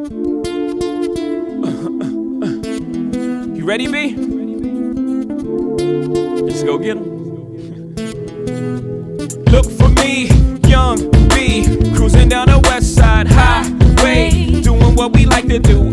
You ready, B? Let's go get 'em. Look for me, young B, cruising down the west side highway, doing what we like to do.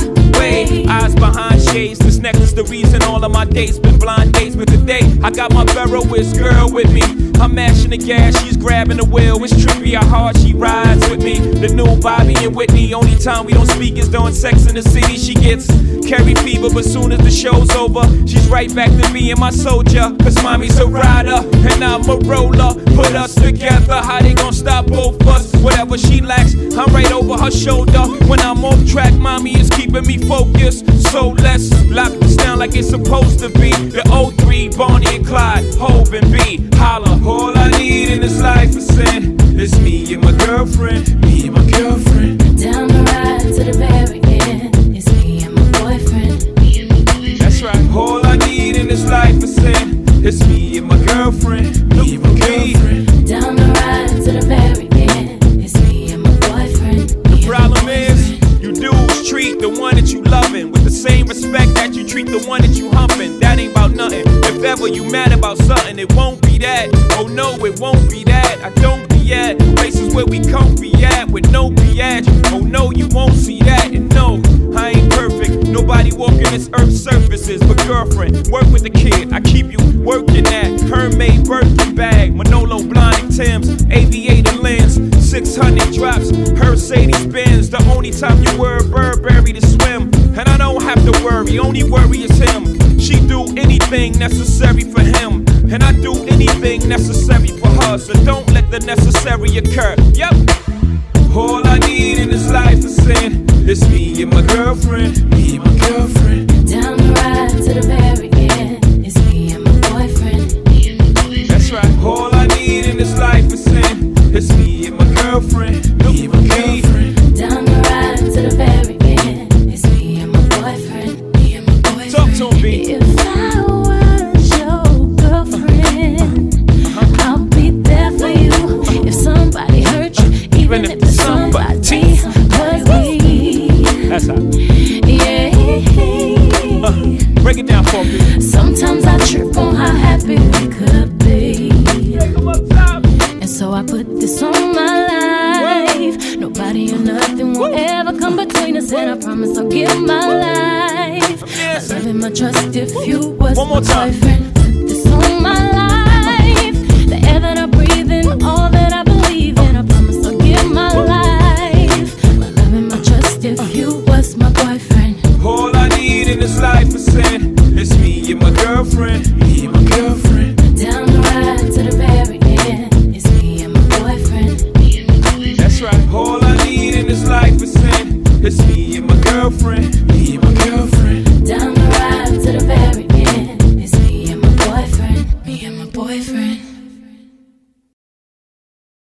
Eyes behind shades, this necklace the reason all of my dates been blind dates. But today I got my Veroist girl with me. I'm mashing the gas, she's grabbing the wheel. It's trippy how hard she rides with me. The new Bobby and Whitney, only time we don't speak is during Sex in the City. She gets carry fever, but soon as the show's over, she's right back to me and my soldier. Cause mommy's a rider and I'm a roller. Put us together, how they gon' stop both of us? Whatever she lacks, I'm right over her shoulder. When I'm off track, mommy is keeping me focused. So let's lock this down like it's supposed to be. The 03, Bonnie and Clyde, Hov and B, holla. All I need in this life is sin. It's me and my girlfriend, me and my girlfriend. Down the ride to the very end. It's me and my boyfriend, me and my boyfriend. That's right. All I need in this life is sin. It's me and my girlfriend, me and my girlfriend. Down the ride to the very end. It's me and my boyfriend. The problem is, you dudes treat the one that you loving with the same respect that you treat the one that you humping. That ain't about nothing. If ever you mad about something, it won't be that. Oh no, it won't be that. I don't be at places where we comfy at with no biatch. Oh no, you won't see that. And no, I ain't perfect. Nobody walking this earth's surfaces. But girlfriend, work with the kid. I keep you working at Hermaid Birkin bag, Manolo Blahnik Tim's, aviator lens, 600 drops, Mercedes Benz. The only time you wear a Burberry to swim, and I don't have to worry. Only worry is him. She do anything necessary for him, and I do anything necessary for her. So don't let the necessary occur. Yep. All I need in this life is sin. It's me and my girlfriend, me and my girlfriend. Down the ride to the very end. It's me and my boyfriend, me and my boyfriend. That's right. All I need in this life is sin. It's me and my girlfriend, me and my girlfriend. Down the ride to the very end. It's me and my boyfriend, me and my boyfriend. Talk to me. If I was your girlfriend, I'll be there for you. If somebody hurt you, even if it's somebody was me. That's how. Yeah. Break it down for me. Sometimes I trip on how happy we could be. And so I put this on my life. Nobody or nothing will ever come between us, and I promise I'll give my life, my love and my trust if you was One more my time. boyfriend. Put this on my life. The air that I breathe in, all that I believe in, I promise I'll give my life, my love and my trust if you was my boyfriend. All I need in this life is sin. It's me and my girlfriend, me and my girlfriend. Down the ride to the very end. It's me and my boyfriend, me and my boyfriend. That's right. All I need in this life is sin. It's me and my girlfriend,